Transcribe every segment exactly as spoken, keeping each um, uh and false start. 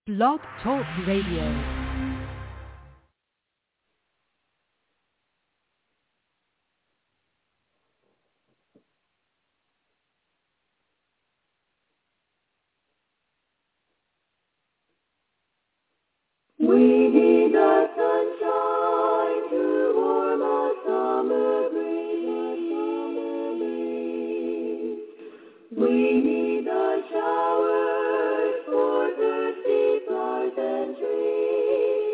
Blog Talk Radio. We need the sunshine to warm our summer breeze. We need the showers for thirsty flowers and trees.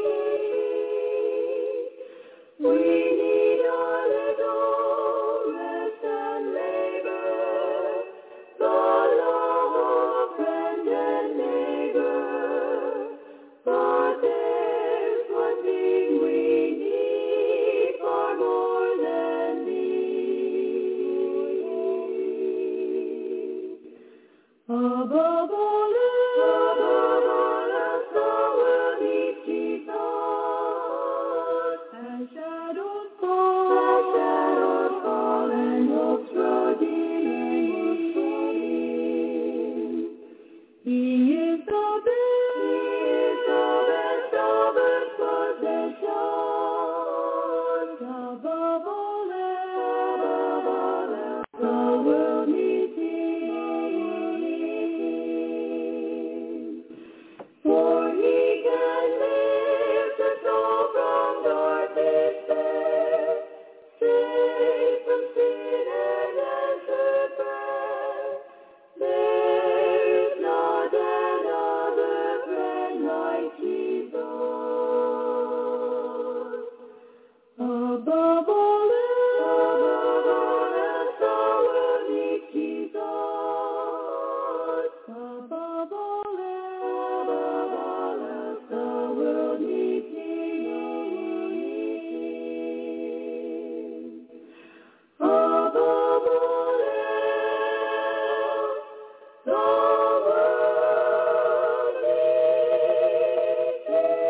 We need a little rest and labor, the love of friend and neighbor. But there's one thing we need far more than these. Above all else, above all else, the world needs Jesus. As shadows fall, as shadows fall, and hopes grow dim. He is the best, He is the best of His possessions. Above all else, above all else, the world needs Him. For He can lift the soul from dark despair, save from sin and answer prayer. There is not another friend like Jesus. Above all else, above all else, the world needs Jesus. Above all else, above all else, the world needs Him. Above all else, the world needs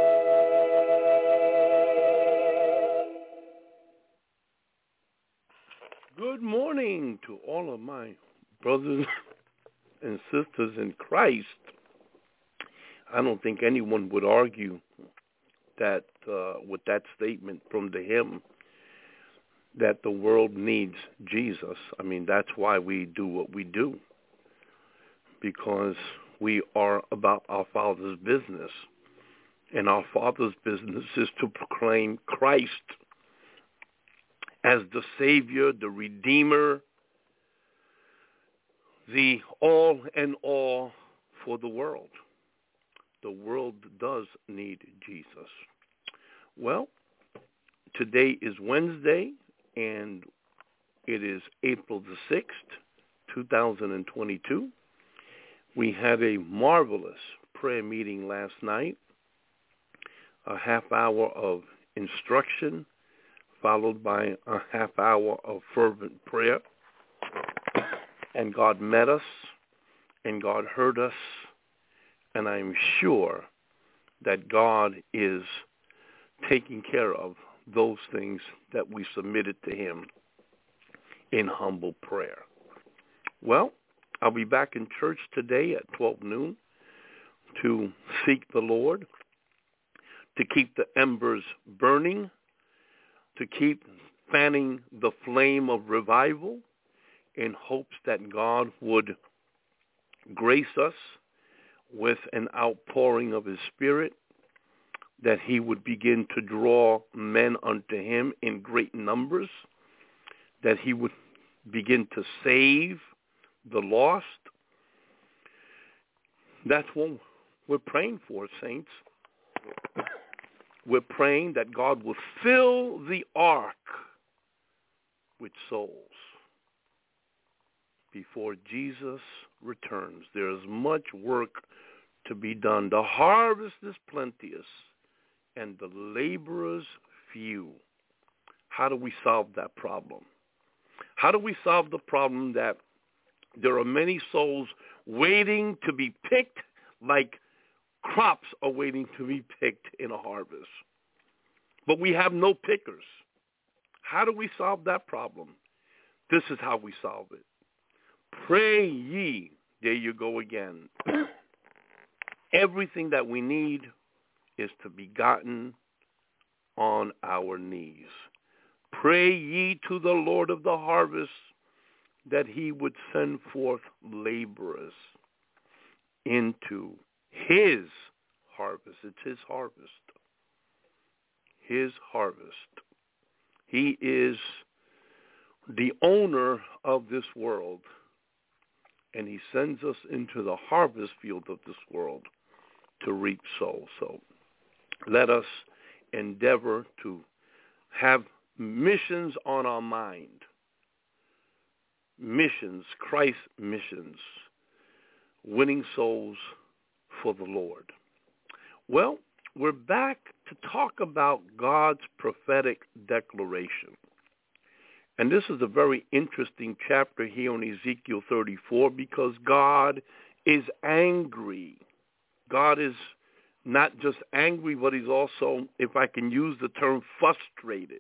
Him. Good morning to all of my brothers and sisters in Christ. I don't think anyone would argue that uh, with that statement from the hymn that the world needs Jesus. I mean, that's why we do what we do, because we are about our Father's business. And our Father's business is to proclaim Christ as the Savior, the Redeemer, the all and all for the world. The world does need Jesus. Well, today is Wednesday, and it is April the sixth, two thousand twenty-two. We had a marvelous prayer meeting last night, a half hour of instruction, followed by a half hour of fervent prayer. And God met us, and God heard us, and I'm sure that God is taking care of those things that we submitted to Him in humble prayer. Well, I'll be back in church today at twelve noon to seek the Lord, to keep the embers burning, to keep fanning the flame of revival in hopes that God would grace us with an outpouring of His Spirit, that He would begin to draw men unto Him in great numbers, that He would begin to save the lost. That's what we're praying for, saints. We're praying that God will fill the ark with souls before Jesus returns. There is much work to be done. The harvest is plenteous, and the laborers few. How do we solve that problem? How do we solve the problem that there are many souls waiting to be picked like crops are waiting to be picked in a harvest, but we have no pickers? How do we solve that problem? This is how we solve it. Pray ye, there you go again, everything that we need is to be gotten on our knees. Pray ye to the Lord of the harvest that he would send forth laborers into his harvest. It's his harvest. His harvest. He is the owner of this world, and he sends us into the harvest field of this world to reap souls. So let us endeavor to have missions on our mind. Missions, Christ missions, winning souls for the Lord. Well, we're back to talk about God's prophetic declaration. And this is a very interesting chapter here in Ezekiel thirty-four because God is angry. God is not just angry, but he's also, if I can use the term, frustrated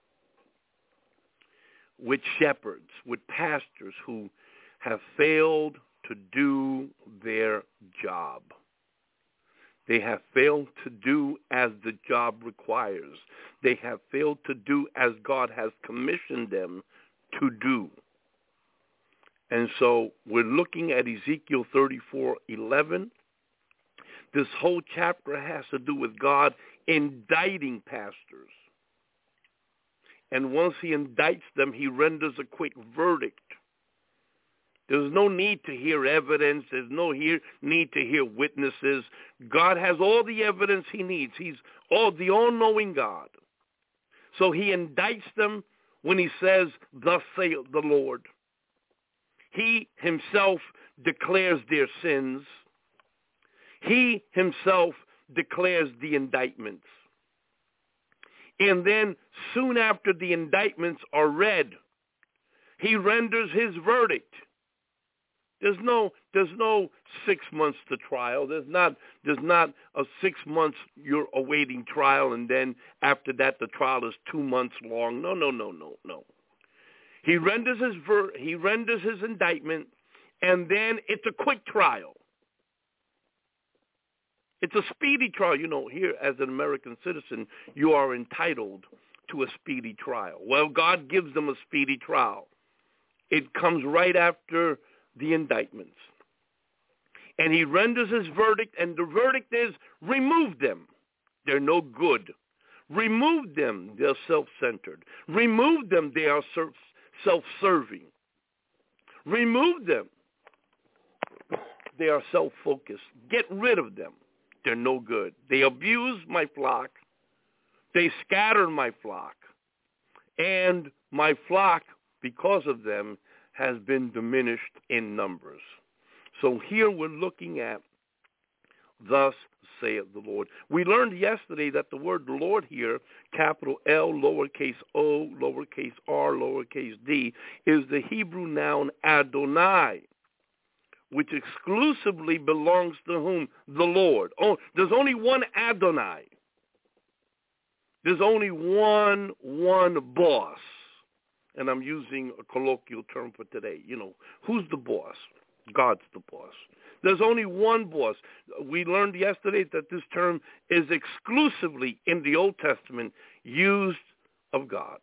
with shepherds, with pastors who have failed to do their job. They have failed to do as the job requires. They have failed to do as God has commissioned them to do. And so we're looking at Ezekiel thirty-four eleven. This whole chapter has to do with God indicting pastors. And once he indicts them, he renders a quick verdict. There's no need to hear evidence. There's no here need to hear witnesses. God has all the evidence he needs. He's all the all-knowing God. So he indicts them when he says, "Thus saith the Lord." He himself declares their sins. He himself declares the indictments. And then soon after the indictments are read, he renders his verdict. There's no there's no six months to trial. There's not there's not a six months you're awaiting trial and then after that the trial is two months long. No, no, no, no, no. He renders his ver- he renders his indictment, and then it's a quick trial. It's a speedy trial. You know, here as an American citizen, you are entitled to a speedy trial. Well, God gives them a speedy trial. It comes right after the indictments. And he renders his verdict, and the verdict is, remove them. They're no good. Remove them. They're self-centered. Remove them. They are self-serving. Remove them. They are self-focused. Get rid of them. They're no good. They abuse my flock. They scatter my flock. And my flock, because of them, has been diminished in numbers. So here we're looking at, thus saith the Lord. We learned yesterday that the word Lord here, capital L, lowercase o, lowercase r, lowercase d, is the Hebrew noun Adonai, which exclusively belongs to whom? The Lord. Oh, there's only one Adonai. There's only one, one boss. And I'm using a colloquial term for today. You know, who's the boss? God's the boss. There's only one boss. We learned yesterday that this term is exclusively in the Old Testament used of God.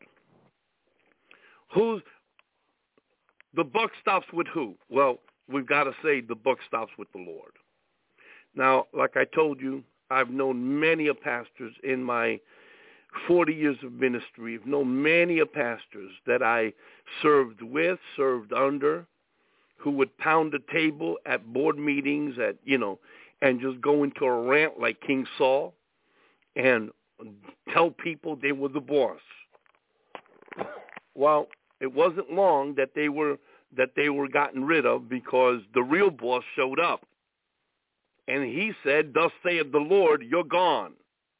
Who's the buck stops with who? Well, we've got to say the buck stops with the Lord. Now, like I told you, I've known many a pastors in my forty years of ministry. I've known many a pastors that I served with, served under, who would pound the table at board meetings, at you know, and just go into a rant like King Saul and tell people they were the boss. Well, it wasn't long that they were that they were gotten rid of because the real boss showed up. And he said, "Thus saith the Lord, you're gone."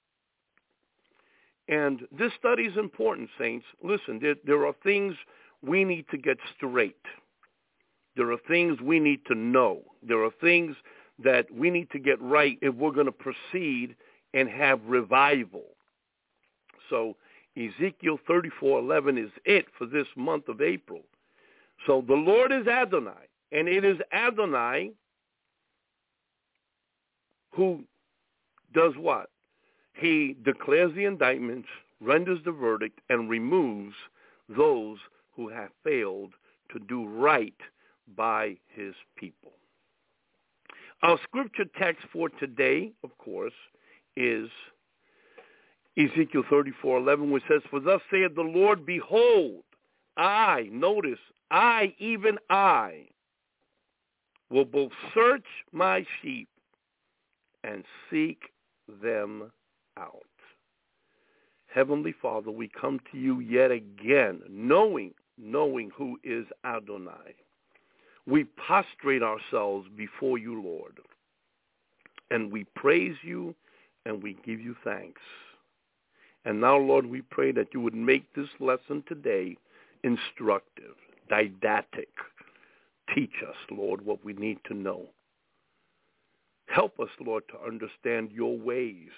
And this study is important, saints. Listen, there, there are things we need to get straight. There are things we need to know. There are things that we need to get right if we're going to proceed and have revival. So Ezekiel thirty-four eleven is it for this month of April. So the Lord is Adonai, and it is Adonai who does what? He declares the indictments, renders the verdict, and removes those who have failed to do right by his people. Our scripture text for today, of course, is Ezekiel thirty-four eleven, which says, "For thus saith the Lord, behold, I," notice, I, even I, "will both search my sheep and seek them out." Heavenly Father, we come to you yet again, knowing, knowing who is Adonai. We prostrate ourselves before you, Lord, and we praise you and we give you thanks. And now, Lord, we pray that you would make this lesson today instructive, didactic. Teach us, Lord, what we need to know. Help us, Lord, to understand your ways.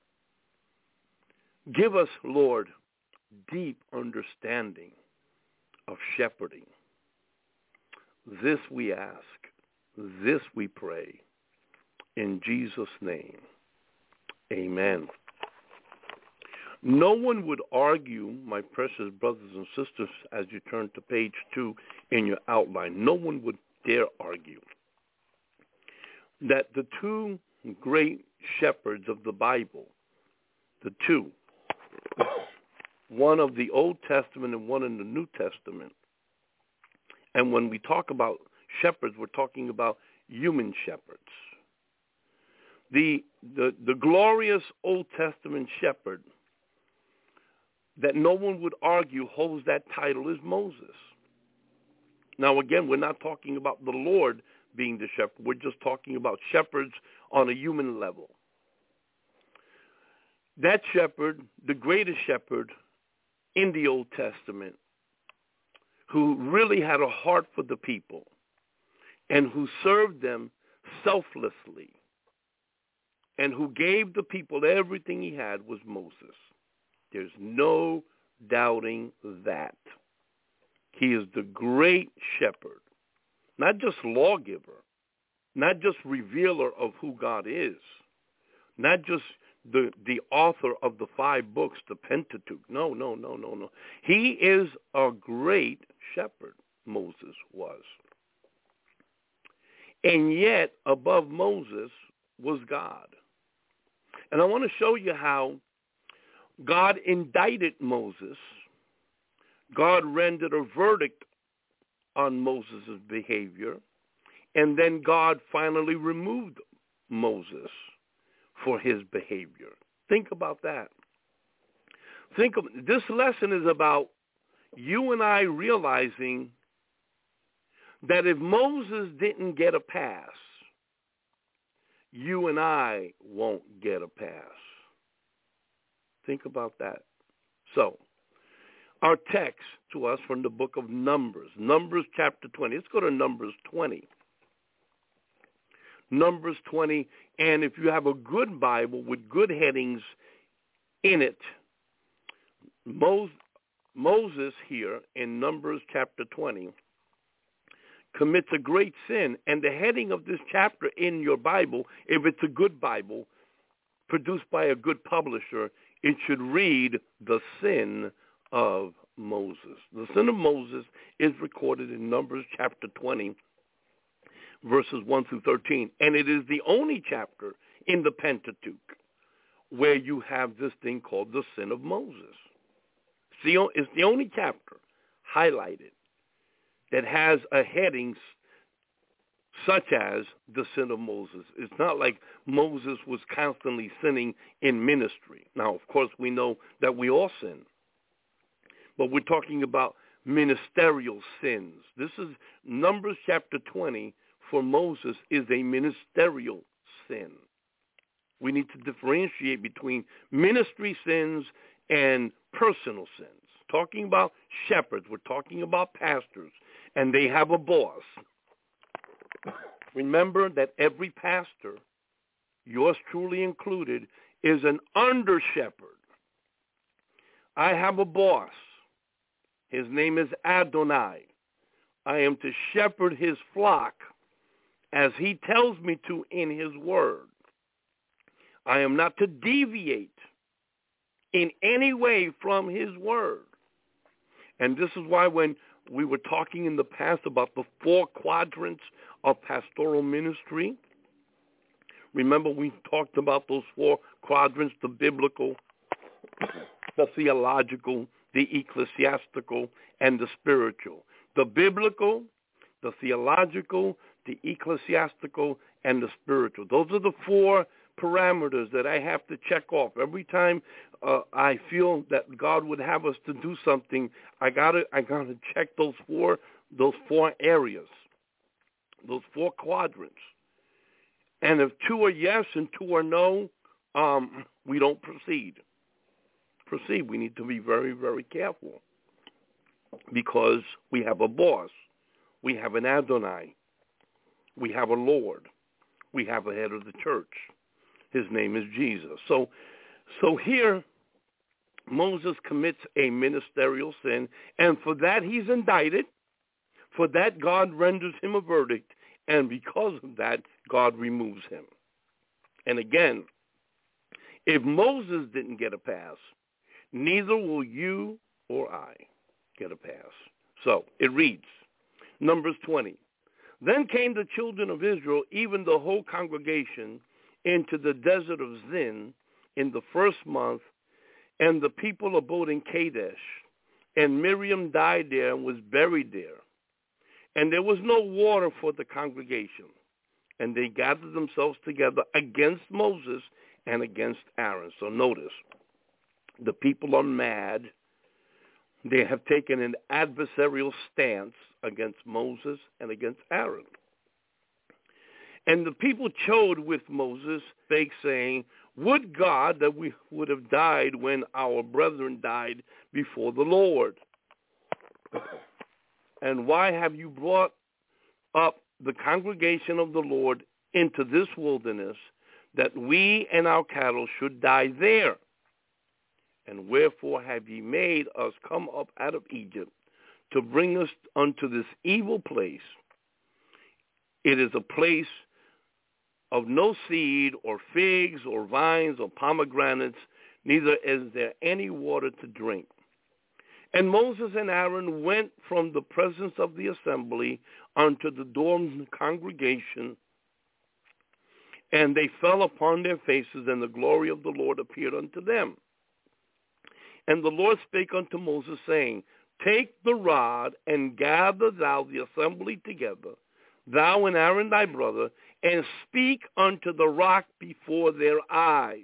Give us, Lord, deep understanding of shepherding. This we ask. This we pray. In Jesus' name, amen. No one would argue, my precious brothers and sisters, as you turn to page two in your outline, no one would dare argue that the two great shepherds of the Bible, the two, one of the Old Testament and one in the New Testament, and when we talk about shepherds, we're talking about human shepherds. The, the, the glorious Old Testament shepherd that no one would argue holds that title is Moses. Now, again, we're not talking about the Lord being the shepherd. We're just talking about shepherds on a human level. That shepherd, the greatest shepherd in the Old Testament, who really had a heart for the people and who served them selflessly and who gave the people everything he had, was Moses. There's no doubting that. He is the great shepherd, not just lawgiver, not just revealer of who God is, not just the, the author of the five books, the Pentateuch. No, no, no, no, no. He is a great shepherd, Moses was. And yet, above Moses was God. And I want to show you how God indicted Moses. God rendered a verdict on Moses' behavior. And then God finally removed Moses for his behavior. Think about that. Think of this lesson is about you and I realizing that if Moses didn't get a pass, you and I won't get a pass. Think about that. So, our text to us from the book of Numbers, Numbers chapter twenty. Let's go to Numbers twenty. Numbers twenty, and if you have a good Bible with good headings in it, Moses here in Numbers chapter twenty commits a great sin, and the heading of this chapter in your Bible, if it's a good Bible produced by a good publisher, it should read the sin of Moses. The sin of Moses is recorded in Numbers chapter twenty, verses one through thirteen, and it is the only chapter in the Pentateuch where you have this thing called the sin of Moses. It's the only chapter highlighted that has a heading such as the sin of Moses. It's not like Moses was constantly sinning in ministry. Now, of course, we know that we all sin, but we're talking about ministerial sins. This is Numbers chapter twenty for Moses is a ministerial sin. We need to differentiate between ministry sins and personal sins. Talking about shepherds, we're talking about pastors, and they have a boss. Remember that every pastor, yours truly included, is an under shepherd. I have a boss. His name is Adonai. I am to shepherd his flock as he tells me to in his word. I am not to deviate in any way from his word. And this is why when we were talking in the past about the four quadrants of pastoral ministry, remember we talked about those four quadrants, the biblical, the theological, the ecclesiastical, and the spiritual. The biblical, the theological, the ecclesiastical, and the spiritual. Those are the four parameters that I have to check off. Every time uh, I feel that God would have us to do something, I gotta I gotta check those four those four areas, those four quadrants. And if two are yes and two are no, um, we don't proceed. Proceed. We need to be very, very careful because we have a boss. We have an Adonai. We have a Lord. We have a head of the church. His name is Jesus. So, so here, Moses commits a ministerial sin, and for that he's indicted. For that, God renders him a verdict, and because of that, God removes him. And again, if Moses didn't get a pass, neither will you or I get a pass. So it reads, Numbers twenty. Then came the children of Israel, even the whole congregation, into the desert of Zin in the first month, and the people abode in Kadesh. And Miriam died there and was buried there. And there was no water for the congregation. And they gathered themselves together against Moses and against Aaron. So notice, the people are mad. They have taken an adversarial stance against Moses and against Aaron. And the people chode with Moses, spake, saying, Would God that we would have died when our brethren died before the Lord. And why have you brought up the congregation of the Lord into this wilderness, that we and our cattle should die there? And wherefore have ye made us come up out of Egypt to bring us unto this evil place? It is a place of no seed or figs or vines or pomegranates, neither is there any water to drink. And Moses and Aaron went from the presence of the assembly unto the door of the congregation, and they fell upon their faces, and the glory of the Lord appeared unto them. And the Lord spake unto Moses, saying, Take the rod, and gather thou the assembly together, thou and Aaron thy brother, and speak unto the rock before their eyes.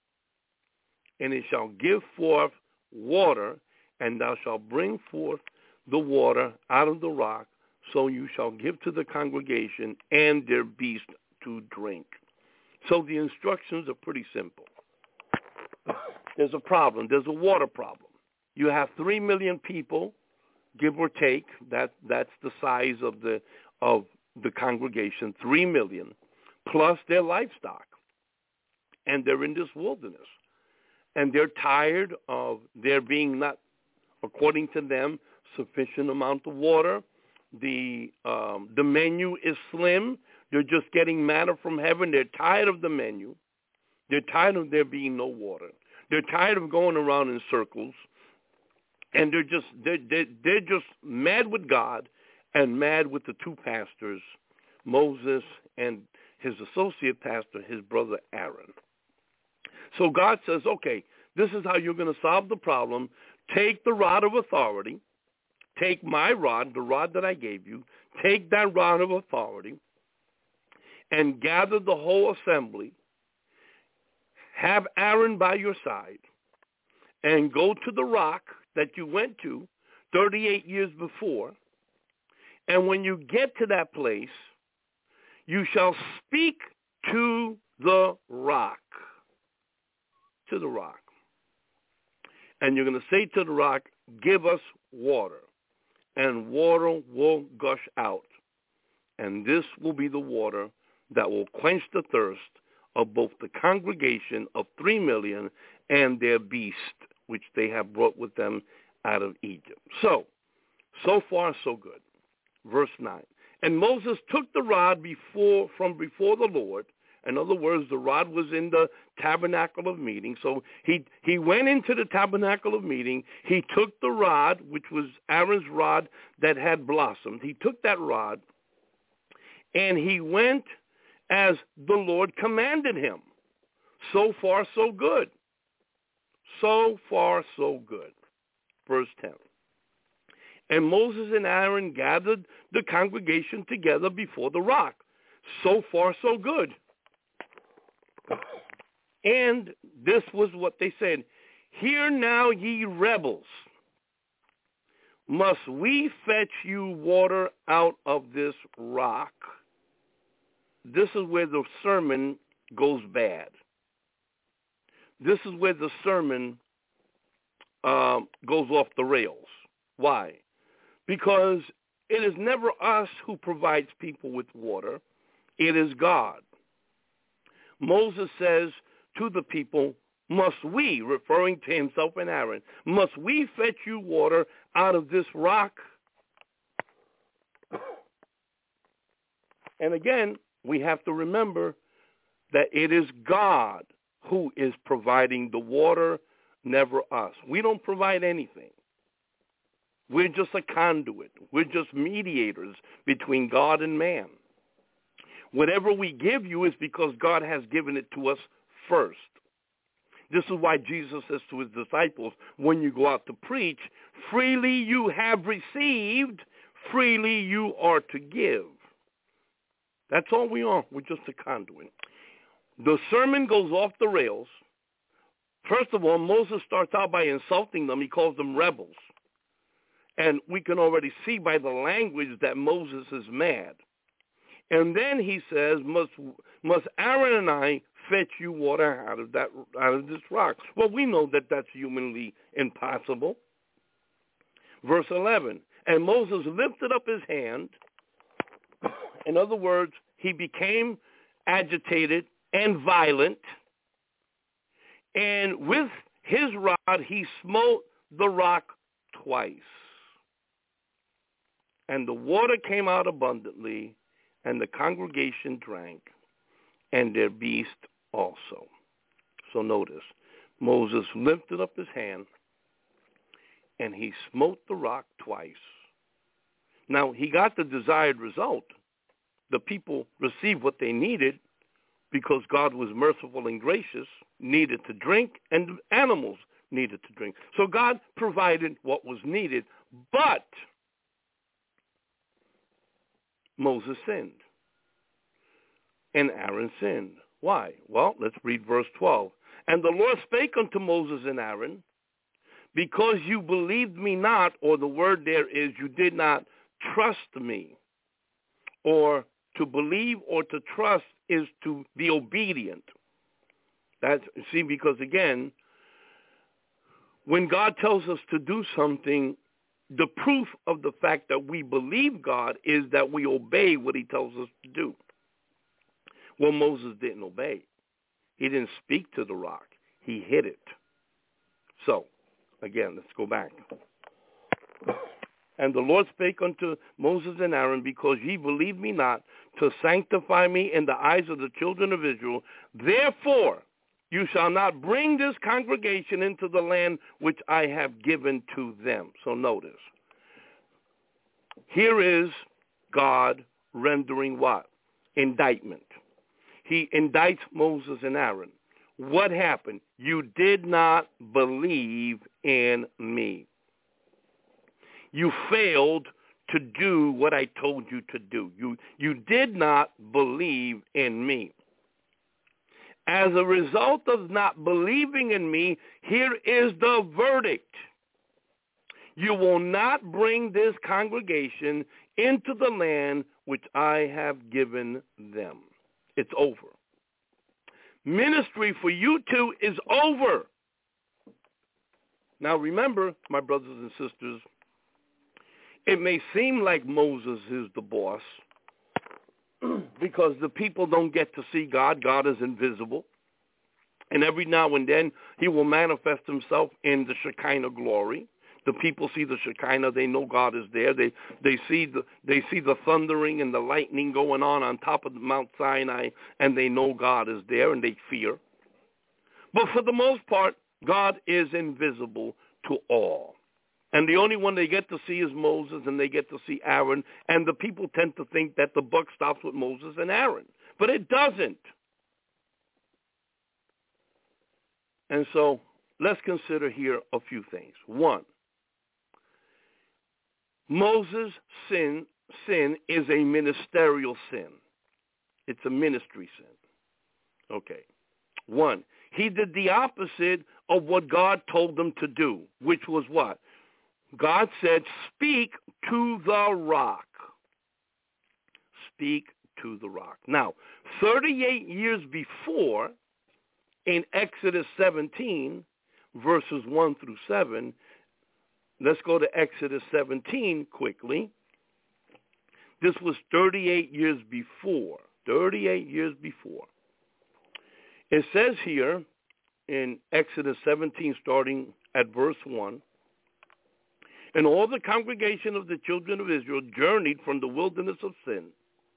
And it shall give forth water, and thou shalt bring forth the water out of the rock, so you shall give to the congregation and their beast to drink. So the instructions are pretty simple. There's a problem. There's a water problem. You have three million people, give or take. That that's the size of the of the congregation. Three million, plus their livestock, and they're in this wilderness, and they're tired of there being not, according to them, sufficient amount of water. The um, the menu is slim. They're just getting manna from heaven. They're tired of the menu. They're tired of there being no water. They're tired of going around in circles, and they're just they're, they're, they're just mad with God and mad with the two pastors, Moses and his associate pastor, his brother Aaron. So God says, okay, this is how you're going to solve the problem. Take the rod of authority. Take my rod, the rod that I gave you. Take that rod of authority and gather the whole assembly. Have Aaron by your side and go to the rock that you went to thirty-eight years before. And when you get to that place, you shall speak to the rock. To the rock. And you're going to say to the rock, give us water. And water will gush out. And this will be the water that will quench the thirst of both the congregation of three million and their beast, which they have brought with them out of Egypt. So, so far so good. Verse nine. And Moses took the rod before from before the Lord, In other words, the rod was in the tabernacle of meeting. So he, he went into the tabernacle of meeting. He took the rod, which was Aaron's rod that had blossomed. He took that rod, and he went as the Lord commanded him. So far, so good. So far, so good. Verse ten. And Moses and Aaron gathered the congregation together before the rock. So far, so good. And this was what they said. Hear now, ye rebels, must we fetch you water out of this rock? This is where the sermon goes bad. This is where the sermon uh, goes off the rails. Why? Because it is never us who provides people with water. It is God. Moses says to the people, must we, referring to himself and Aaron, must we fetch you water out of this rock? And again, we have to remember that it is God who is providing the water, never us. We don't provide anything. We're just a conduit. We're just mediators between God and man. Whatever we give you is because God has given it to us first. This is why Jesus says to his disciples, when you go out to preach, freely you have received, freely you are to give. That's all we are. We're just a conduit. The sermon goes off the rails. First of all, Moses starts out by insulting them. He calls them rebels. And we can already see by the language that Moses is mad. And then he says, must, must Aaron and I fetch you water out of that out of this rock? Well, we know that that's humanly impossible. Verse eleven, and Moses lifted up his hand. In other words, he became agitated and violent. And with his rod, he smote the rock twice. And the water came out abundantly, and the congregation drank, and their beast also. So notice, Moses lifted up his hand, and he smote the rock twice. Now, he got the desired result. The people received what they needed because God was merciful and gracious, needed to drink, and animals needed to drink. So God provided what was needed, but Moses sinned, and Aaron sinned. Why? Well, let's read verse twelve. And the Lord spake unto Moses and Aaron, because you believed me not, or the word there is you did not trust me. Or to believe or to trust is to be obedient. That's, see, because again, when God tells us to do something, the proof of the fact that we believe God is that we obey what he tells us to do. Well, Moses didn't obey. He didn't speak to the rock. He hid it. So, again, let's go back. And the Lord spake unto Moses and Aaron, because ye believed me not, to sanctify me in the eyes of the children of Israel. Therefore, you shall not bring this congregation into the land which I have given to them. So notice, here is God rendering what? Indictment. He indicts Moses and Aaron. What happened? You did not believe in me. You failed to do what I told you to do. You, you did not believe in me. As a result of not believing in me, here is the verdict. You will not bring this congregation into the land which I have given them. It's over. Ministry for you two is over. Now remember, my brothers and sisters, it may seem like Moses is the boss because the people don't get to see God. God is invisible. And every now and then he will manifest himself in the Shekinah glory. The people see the Shekinah. They know God is there. They they see the they see the thundering and the lightning going on on top of Mount Sinai, and they know God is there, and they fear. But for the most part, God is invisible to all. And the only one they get to see is Moses, and they get to see Aaron. And the people tend to think that the buck stops with Moses and Aaron. But it doesn't. And so let's consider here a few things. One, Moses' sin, sin is a ministerial sin. It's a ministry sin. Okay. One, he did the opposite of what God told them to do, which was what? God said, speak to the rock. Speak to the rock. Now, thirty-eight years before, in Exodus seventeen, verses one through seven, let's go to Exodus seventeen quickly. This was thirty-eight years before. thirty-eight years before. It says here in Exodus seventeen, starting at verse one, and all the congregation of the children of Israel journeyed from the wilderness of Sin,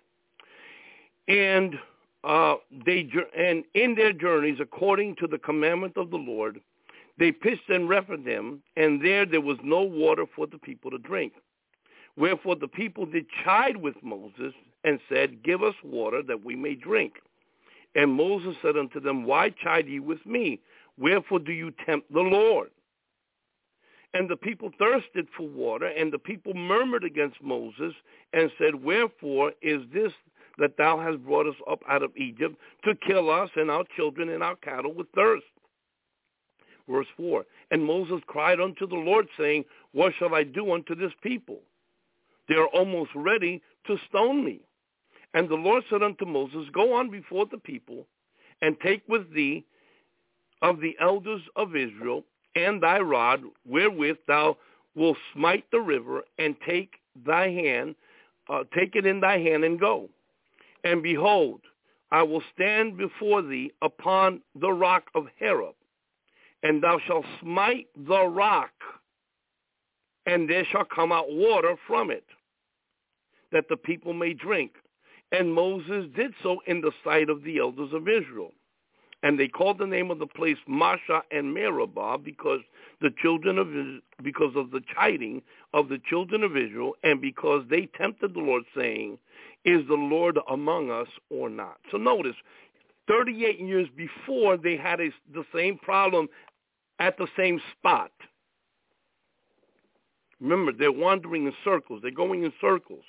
and uh, they and in their journeys, according to the commandment of the Lord, they pitched in Rephidim, and there there was no water for the people to drink. Wherefore the people did chide with Moses, and said, give us water that we may drink. And Moses said unto them, why chide ye with me? Wherefore do you tempt the Lord? And the people thirsted for water, and the people murmured against Moses, and said, wherefore is this that thou hast brought us up out of Egypt, to kill us and our children and our cattle with thirst? Verse four, and Moses cried unto the Lord, saying, what shall I do unto this people? They are almost ready to stone me. And the Lord said unto Moses, go on before the people, and take with thee of the elders of Israel, and thy rod, wherewith thou wilt smite the river, and take thy hand, uh, take it in thy hand, and go. And behold, I will stand before thee upon the rock of Horeb, and thou shalt smite the rock, and there shall come out water from it, that the people may drink. And Moses did so in the sight of the elders of Israel. And they called the name of the place Massah and Meribah, because the children of because of the chiding of the children of Israel, and because they tempted the Lord, saying, is the Lord among us or not? So notice, thirty-eight years before, they had a, the same problem at the same spot. Remember, they're wandering in circles. They're going in circles.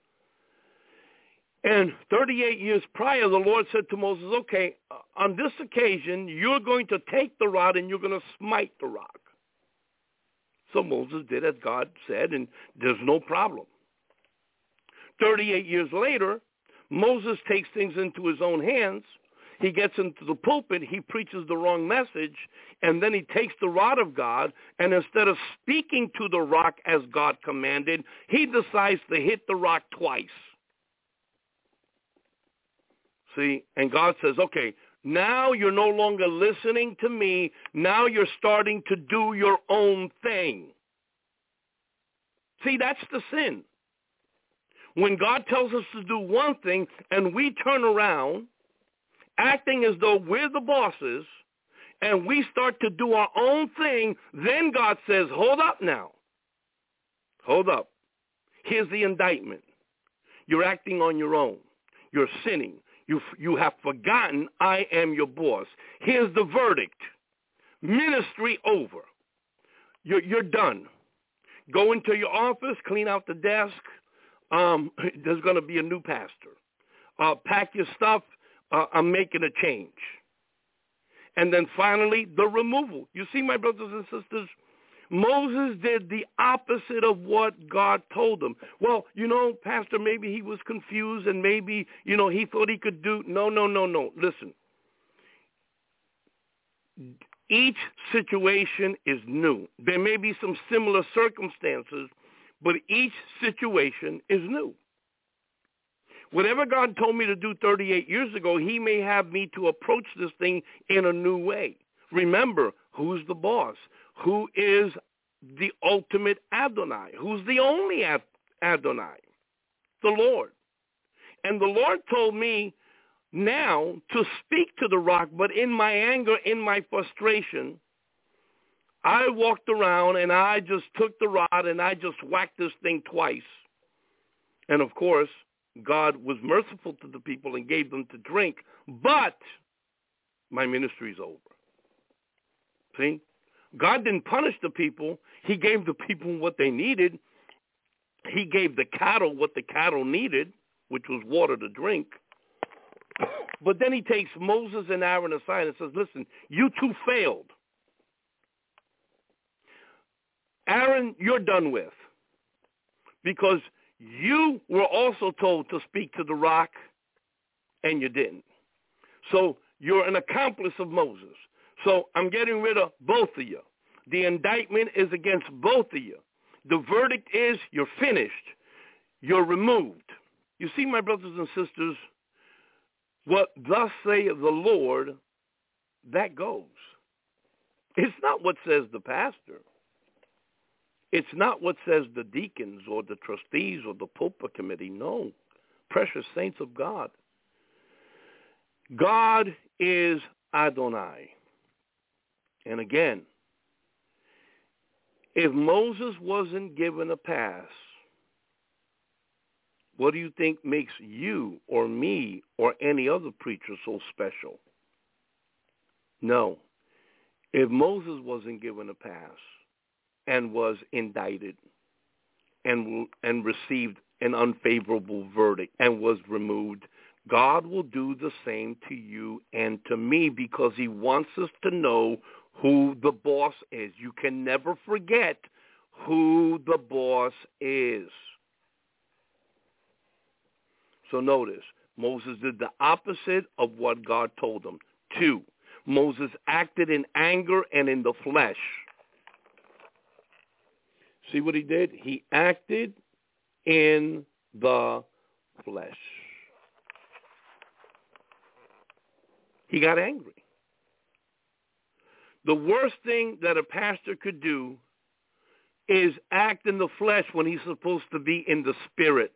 And thirty-eight years prior, the Lord said to Moses, okay, on this occasion, you're going to take the rod and you're going to smite the rock. So Moses did as God said, and there's no problem. thirty-eight years later, Moses takes things into his own hands. He gets into the pulpit, he preaches the wrong message, and then he takes the rod of God, and instead of speaking to the rock as God commanded, he decides to hit the rock twice. See, and God says, okay, now you're no longer listening to me. Now you're starting to do your own thing. See, that's the sin. When God tells us to do one thing and we turn around, acting as though we're the bosses, and we start to do our own thing, then God says, hold up now. Hold up. Here's the indictment. You're acting on your own. You're sinning. You, you have forgotten I am your boss. Here's the verdict. Ministry over. You're, you're done. Go into your office, clean out the desk. Um, there's going to be a new pastor. Uh, pack your stuff. Uh, I'm making a change. And then finally, the removal. You see, my brothers and sisters, Moses did the opposite of what God told him. Well, you know, Pastor, maybe he was confused and maybe, you know, he thought he could do. No, no, no, no. Listen. Each situation is new. There may be some similar circumstances, but each situation is new. Whatever God told me to do thirty-eight years ago, he may have me to approach this thing in a new way. Remember, who's the boss? Who is the ultimate Adonai, who's the only Adonai, the Lord. And the Lord told me now to speak to the rock, but in my anger, in my frustration, I walked around and I just took the rod and I just whacked this thing twice. And of course, God was merciful to the people and gave them to drink, but my ministry's over. See? God didn't punish the people. He gave the people what they needed. He gave the cattle what the cattle needed, which was water to drink. But then he takes Moses and Aaron aside and says, listen, you two failed. Aaron, you're done with, because you were also told to speak to the rock, and you didn't. So you're an accomplice of Moses. So I'm getting rid of both of you. The indictment is against both of you. The verdict is you're finished. You're removed. You see, my brothers and sisters, what thus saith the Lord, that goes. It's not what says the pastor. It's not what says the deacons or the trustees or the pulpit committee. No, precious saints of God. God is Adonai. And again, if Moses wasn't given a pass, what do you think makes you or me or any other preacher so special? No. If Moses wasn't given a pass and was indicted and and received an unfavorable verdict and was removed, God will do the same to you and to me, because he wants us to know who the boss is. You can never forget who the boss is. So notice, Moses did the opposite of what God told him. Two, Moses acted in anger and in the flesh. See what he did? He acted in the flesh. He got angry. The worst thing that a pastor could do is act in the flesh when he's supposed to be in the spirit.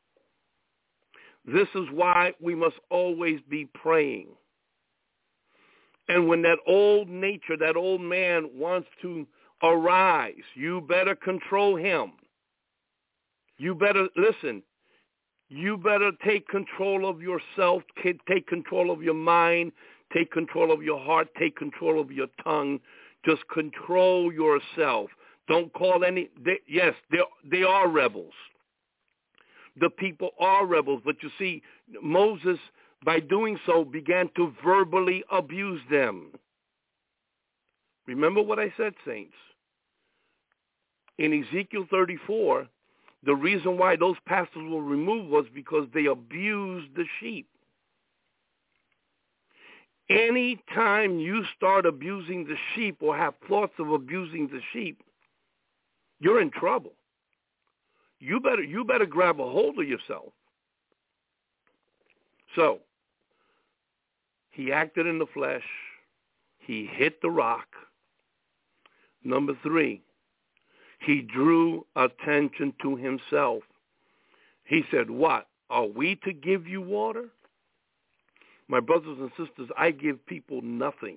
This is why we must always be praying. And when that old nature, that old man wants to arise, you better control him. You better, listen, you better take control of yourself, take control of your mind, take control of your heart, take control of your tongue. Just control yourself. Don't call any, they, yes, they, they are rebels. The people are rebels. But you see, Moses, by doing so, began to verbally abuse them. Remember what I said, saints. In Ezekiel thirty-four, the reason why those pastors were removed was because they abused the sheep. Anytime you start abusing the sheep or have thoughts of abusing the sheep, you're in trouble. You better you better grab a hold of yourself. So, he acted in the flesh. He hit the rock. Number three, he drew attention to himself. He said, what? Are we to give you water? My brothers and sisters, I give people nothing.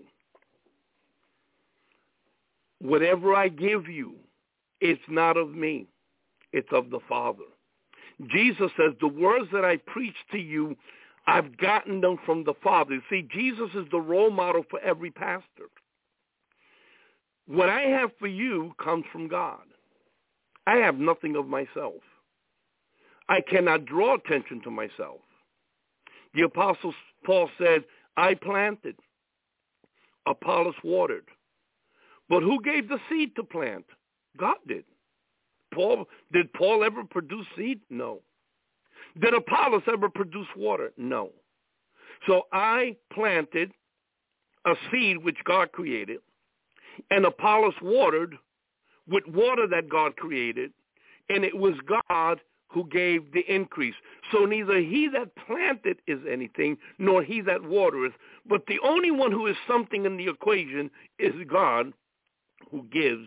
Whatever I give you, it's not of me. It's of the Father. Jesus says, the words that I preach to you, I've gotten them from the Father. You see, Jesus is the role model for every pastor. What I have for you comes from God. I have nothing of myself. I cannot draw attention to myself. The Apostle Paul said, I planted, Apollos watered. But who gave the seed to plant? God did. Paul, did Paul ever produce seed? No. Did Apollos ever produce water? No. So I planted a seed which God created, and Apollos watered with water that God created, and it was God who gave the increase. So neither he that planted is anything, nor he that watereth, but the only one who is something in the equation is God, who gives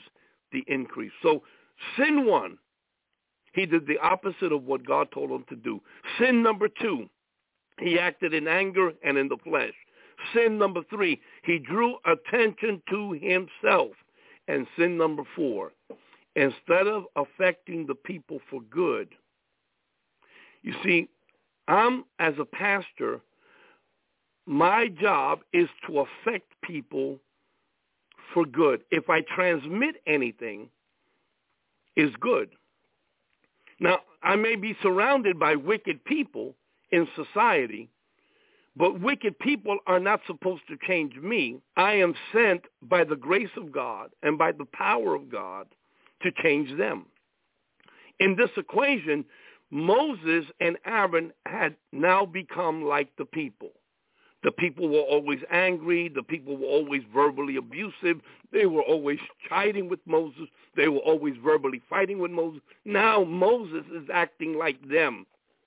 the increase. So sin one, he did the opposite of what God told him to do. Sin number two, he acted in anger and in the flesh. Sin number three, he drew attention to himself. And sin number four, instead of affecting the people for good, you see, I'm, as a pastor, my job is to affect people for good. If I transmit anything, is good. Now, I may be surrounded by wicked people in society, but wicked people are not supposed to change me. I am sent by the grace of God and by the power of God to change them. In this equation, Moses and Aaron had now become like the people. The people were always angry. The people were always verbally abusive. They were always chiding with Moses. They were always verbally fighting with Moses. Now Moses is acting like them.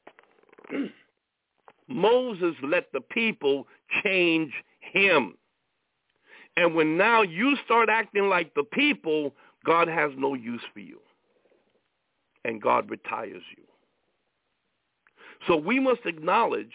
Moses let the people change him. And when now you start acting like the people, God has no use for you. And God retires you. So we must acknowledge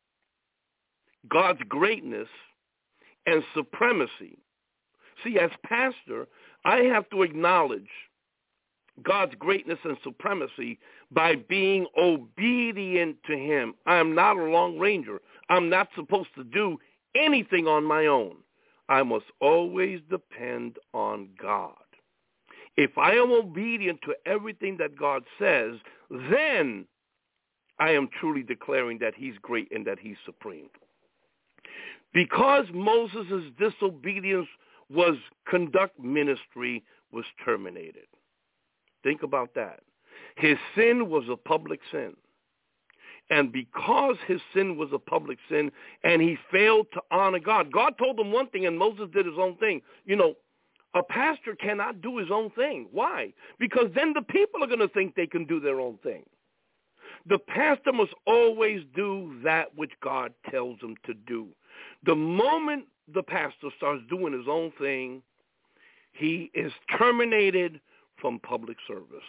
God's greatness and supremacy. See, as pastor, I have to acknowledge God's greatness and supremacy by being obedient to him. I am not a long ranger. I'm not supposed to do anything on my own. I must always depend on God. If I am obedient to everything that God says, then I am truly declaring that he's great and that he's supreme. Because Moses' disobedience was conduct ministry was terminated. Think about that. His sin was a public sin. And because his sin was a public sin and he failed to honor God, God told him one thing and Moses did his own thing. You know, a pastor cannot do his own thing. Why? Because then the people are going to think they can do their own thing. The pastor must always do that which God tells him to do. The moment the pastor starts doing his own thing, he is terminated from public service.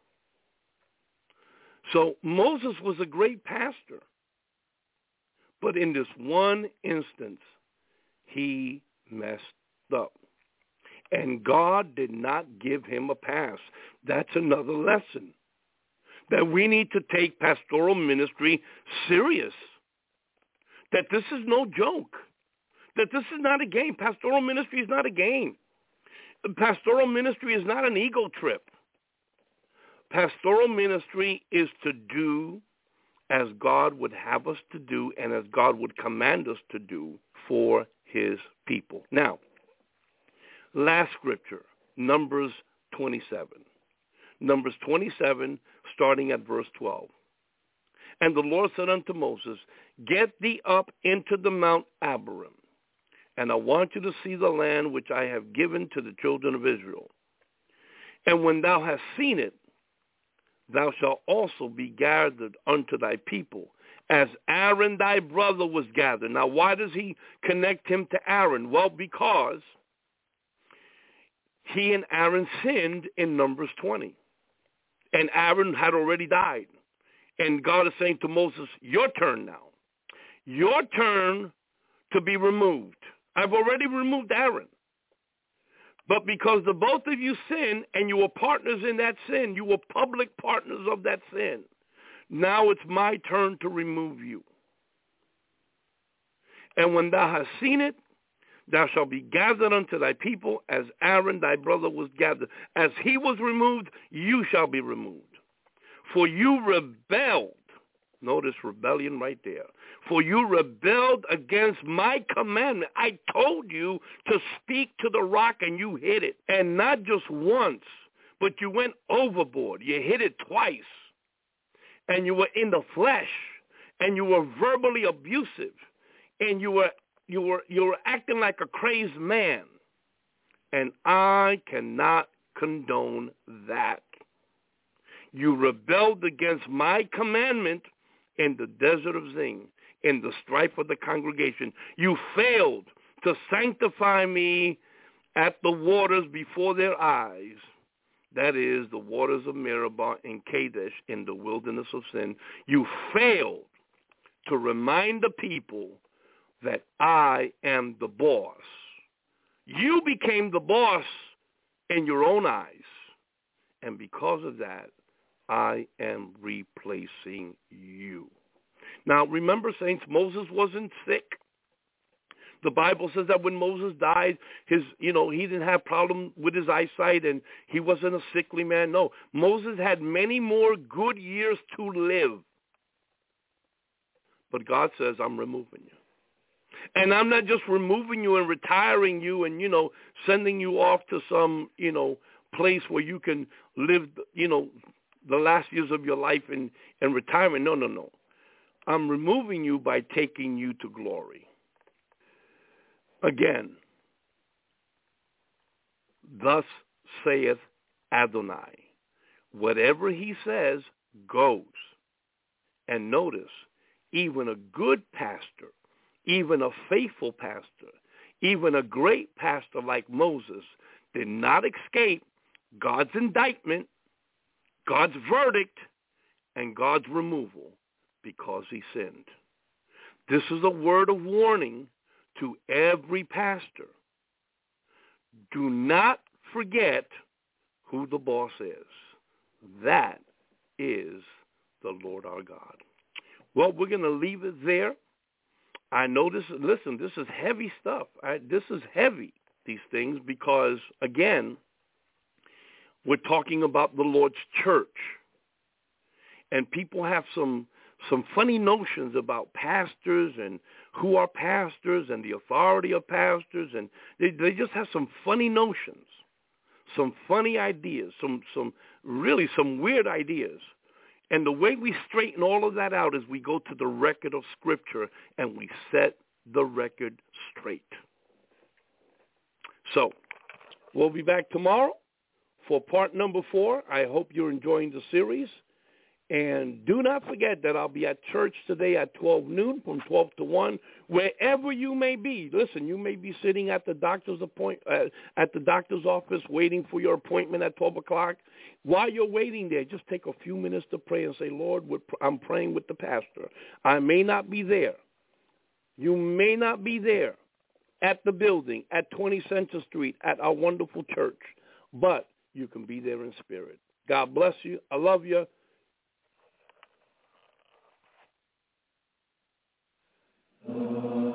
So Moses was a great pastor. But in this one instance, he messed up. And God did not give him a pass. That's another lesson. That we need to take pastoral ministry serious. That this is no joke. That this is not a game. Pastoral ministry is not a game. Pastoral ministry is not an ego trip. Pastoral ministry is to do as God would have us to do and as God would command us to do for his people. Now, last scripture, Numbers twenty-seven. Numbers twenty-seven, starting at verse twelve. And the Lord said unto Moses, get thee up into the Mount Abarim, and I want you to see the land which I have given to the children of Israel. And when thou hast seen it, thou shalt also be gathered unto thy people, as Aaron thy brother was gathered. Now, why does he connect him to Aaron? Well, because he and Aaron sinned in Numbers twenty. And Aaron had already died. And God is saying to Moses, your turn now. Your turn to be removed. I've already removed Aaron. But because the both of you sinned and you were partners in that sin, you were public partners of that sin, now it's my turn to remove you. And when thou hast seen it, thou shalt be gathered unto thy people, as Aaron thy brother was gathered. As he was removed, you shall be removed. For you rebelled. Notice rebellion right there. For you rebelled against my commandment. I told you to speak to the rock and you hit it. And not just once, but you went overboard. You hit it twice. And you were in the flesh. And you were verbally abusive. And you were you were you were acting like a crazed man. And I cannot condone that. You rebelled against my commandment in the desert of Zin, in the strife of the congregation. You failed to sanctify me at the waters before their eyes, that is the waters of Meribah and Kadesh in the wilderness of sin, you failed to remind the people that I am the boss. You became the boss in your own eyes. And because of that, I am replacing you. Now, remember, saints, Moses wasn't sick. The Bible says that when Moses died, his, you know, he didn't have problem with his eyesight and he wasn't a sickly man. No, Moses had many more good years to live. But God says, I'm removing you. And I'm not just removing you and retiring you and, you know, sending you off to some, you know, place where you can live, you know, the last years of your life in, in retirement. No, no, no. I'm removing you by taking you to glory. Again, thus saith Adonai. Whatever he says goes. And notice, even a good pastor, even a faithful pastor, even a great pastor like Moses did not escape God's indictment, God's verdict, and God's removal because he sinned. This is a word of warning to every pastor. Do not forget who the boss is. That is the Lord our God. Well, we're going to leave it there. I know this, listen, this is heavy stuff. I, this is heavy, these things, because, again, we're talking about the Lord's church. And people have some some funny notions about pastors and who are pastors and the authority of pastors. And they, they just have some funny notions, some funny ideas, some some really some weird ideas. And the way we straighten all of that out is we go to the record of Scripture and we set the record straight. So we'll be back tomorrow for part number four. I hope you're enjoying the series. And do not forget that I'll be at church today at twelve noon from twelve to one, wherever you may be. Listen, you may be sitting at the doctor's appoint uh, at the doctor's office waiting for your appointment at twelve o'clock. While you're waiting there, just take a few minutes to pray and say, Lord, I'm praying with the pastor. I may not be there. You may not be there at the building at twenty Center Street at our wonderful church, but you can be there in spirit. God bless you. I love you. Oh.